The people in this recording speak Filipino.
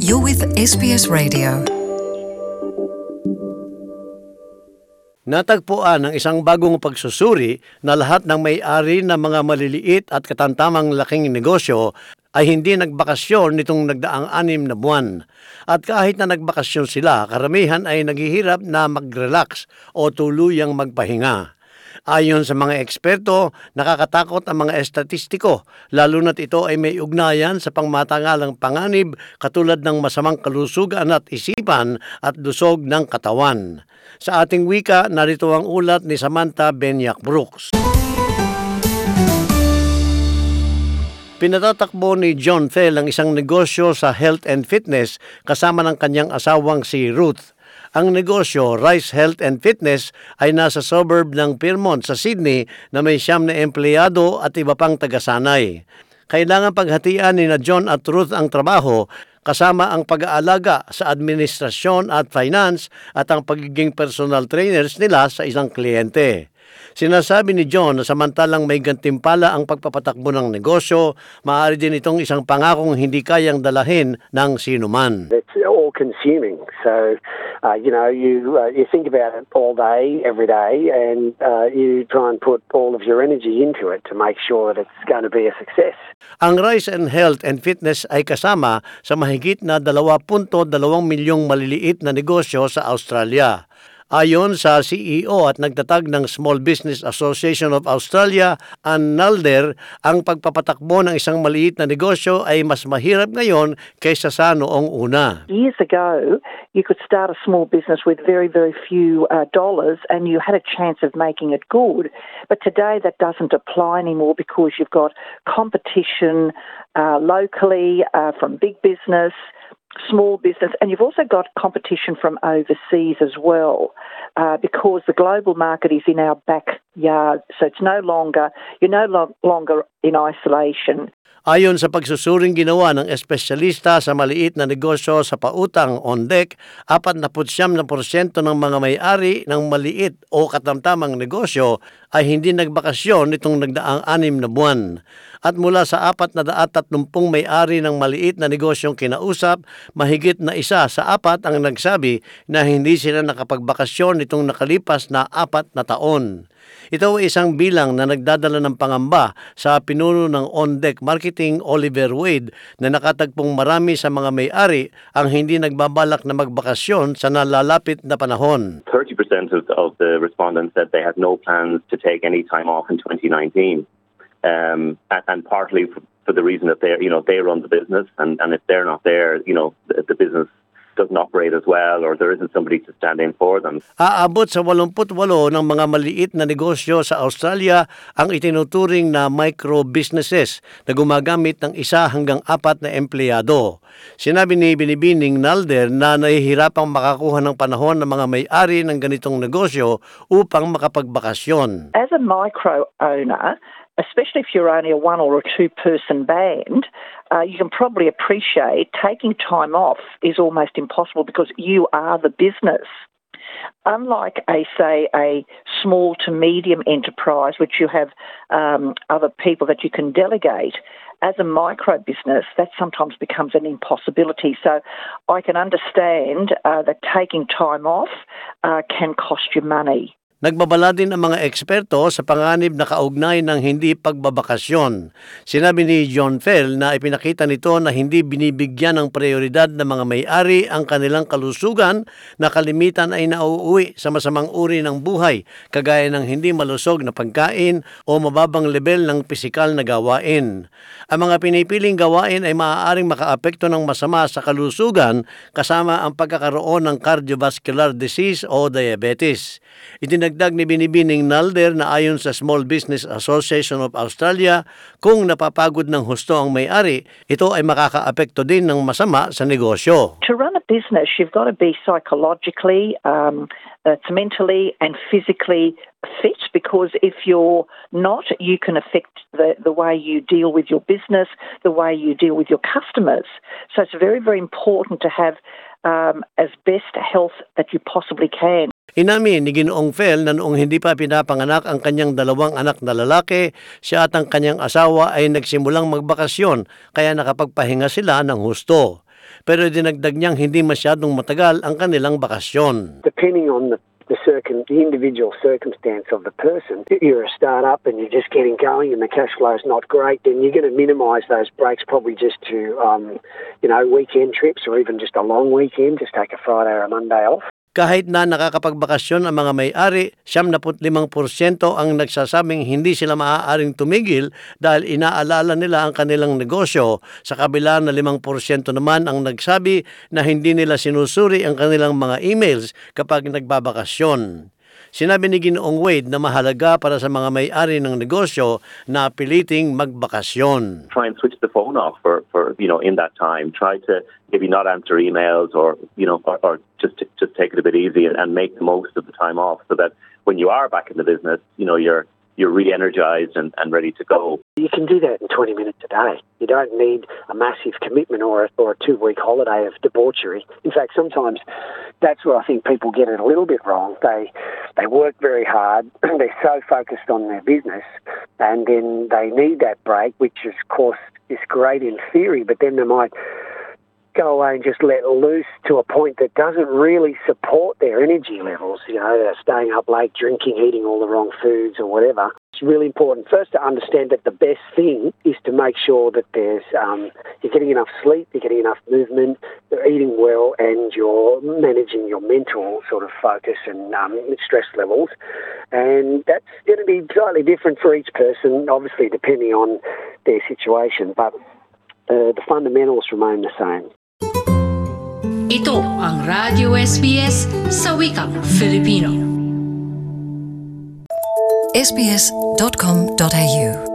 You're with SBS Radio. Natagpuan ng isang bagong pagsusuri na lahat ng may-ari ng mga maliliit at katamtamang laking negosyo ay hindi nagbakasyon nitong nagdaang 6 na buwan. At kahit na nagbakasyon sila, karamihan ay naghihirap na mag-relax o tuluyang magpahinga. Ayon sa mga eksperto, nakakatakot ang mga estatistiko, lalo na't ito ay may ugnayan sa pangmatagalang panganib katulad ng masamang kalusugan at isipan at lusog ng katawan. Sa ating wika, narito ang ulat ni Samantha Benyak Brooks. Pinatatakbo ni John Fell ang isang negosyo sa health and fitness kasama ng kanyang asawang si Ruth. Ang negosyo, Rice Health and Fitness, ay nasa suburb ng Pyrmont sa Sydney na may 9 na empleyado at iba pang tagasanay. Kailangan paghatian ni John at Ruth ang trabaho kasama ang pag-aalaga sa administrasyon at finance at ang pagiging personal trainers nila sa isang kliyente. Sinasabi ni John na samantalang may gantimpala ang pagpapatakbo ng negosyo, maaari din itong isang pangakong hindi kayang dalahin ng sinuman. It's all-consuming. So, you think about it all day, every day, and you try and put all of your energy into it to make sure that it's going to be a success. Ang Rice and Health and Fitness ay kasama sa mahigit na 2.2 milyong maliliit na negosyo sa Australia. Ayon sa CEO at nagtatag ng Small Business Association of Australia, Ann Nalder, ang pagpapatakbo ng isang maliit na negosyo ay mas mahirap ngayon kaysa sa noong una. Years ago, you could start a small business with very, very few dollars and you had a chance of making it good. But today that doesn't apply anymore because you've got competition locally from big business, small business, and you've also got competition from overseas as well because the global market is in our backyard. So you're no longer in isolation. Ayon sa pagsusuring ginawa ng espesyalista sa maliit na negosyo sa pautang ONDEC, 49% ng mga may-ari ng maliit o katamtamang negosyo ay hindi nagbakasyon nitong nagdaang 6 na buwan. At mula sa 430 may-ari ng maliit na negosyong kinausap, mahigit na 1 sa 4 ang nagsabi na hindi sila nakapagbakasyon nitong nakalipas na 4 na taon. Ito ay isang bilang na nagdadala ng pangamba sa pinuno ng ONDEC Marketing Oliver Wade na nakatagpong marami sa mga may-ari ang hindi nagbabalak na magbakasyon sa nalalapit na panahon. 30% of the respondents said they had no plans to take any time off in 2019. And partly for the reason that they run the business, and if they're not there, the business doesn't operate as well, or there isn't somebody to stand in for them. Aabot sa 88 ng mga maliit na negosyo sa Australia ang itinuturing na micro-businesses na gumagamit ng 1 hanggang 4 na empleyado. Sinabi ni Binibining Nalder na nahihirapang makakuha ng panahon ng mga may-ari ng ganitong negosyo upang makapagbakasyon. As a micro owner, especially if you're only a 1 or a 2-person band, you can probably appreciate taking time off is almost impossible because you are the business. Unlike a small to medium enterprise, which you have other people that you can delegate, as a micro business, that sometimes becomes an impossibility. So I can understand that taking time off can cost you money. Nagbabala din ang mga eksperto sa panganib na kaugnay ng hindi pagbabakasyon. Sinabi ni John Fell na ipinakita nito na hindi binibigyan ng prioridad ng mga may-ari ang kanilang kalusugan na kalimitan ay nauuwi sa masamang uri ng buhay, kagaya ng hindi malusog na pagkain o mababang level ng pisikal na gawain. Ang mga pinipiling gawain ay maaaring makaapekto ng masama sa kalusugan kasama ang pagkakaroon ng cardiovascular disease o diabetes. Idinagdag ni Binibining Nalder na ayon sa Small Business Association of Australia, kung napapagod ng husto ang may-ari, ito ay makakaapekto din ng masama sa negosyo. To run a business, you've got to be psychologically, mentally and physically fit, because if you're not, you can affect the way you deal with your business, the way you deal with your customers. So it's very, very important to have as best health that you possibly can. Inamin ni Ginoong Fell na noong hindi pa pinapanganak ang kanyang 2 anak na lalaki, siya at ang kanyang asawa ay nagsimulang magbakasyon kaya nakapagpahinga sila ng husto. pero dinagdag niyang hindi masyadong matagal ang kanilang bakasyon. Depending on the individual circumstance of the person, if you're a startup and you're just getting going and the cash flow is not great, then you're going to minimise those breaks probably just to, weekend trips or even just a long weekend, just take a Friday or a Monday off. Kahit na nakakapagbakasyon ang mga may-ari, 75% ang nagsasabing hindi sila maaaring tumigil dahil inaalala nila ang kanilang negosyo. Sa kabila na 5% naman ang nagsabi na hindi nila sinusuri ang kanilang mga emails kapag nagbabakasyon. Sinabi ni Ginoong Wade na mahalaga para sa mga may-ari ng negosyo na piliting magbakasyon. Try and switch the phone off for in that time. Try to maybe not answer emails or just take it a bit easy and make the most of the time off so that when you are back in the business, you're re-energized and ready to go. You can do that in 20 minutes a day. You don't need a massive commitment or a 2-week holiday of debauchery. In fact, sometimes that's where I think people get it a little bit wrong. They work very hard, they're so focused on their business, and then they need that break, which of course is great in theory, but then they might go away and just let loose to a point that doesn't really support their energy levels. They're staying up late, drinking, eating all the wrong foods or whatever. It's really important first to understand that the best thing is to make sure that you're getting enough sleep, you're getting enough movement, you're eating well, and you're managing your mental sort of focus and stress levels. And that's going to be slightly different for each person, obviously depending on their situation, but the fundamentals remain the same. Ito ang Radyo SBS sa wikang Filipino. SBS.com.au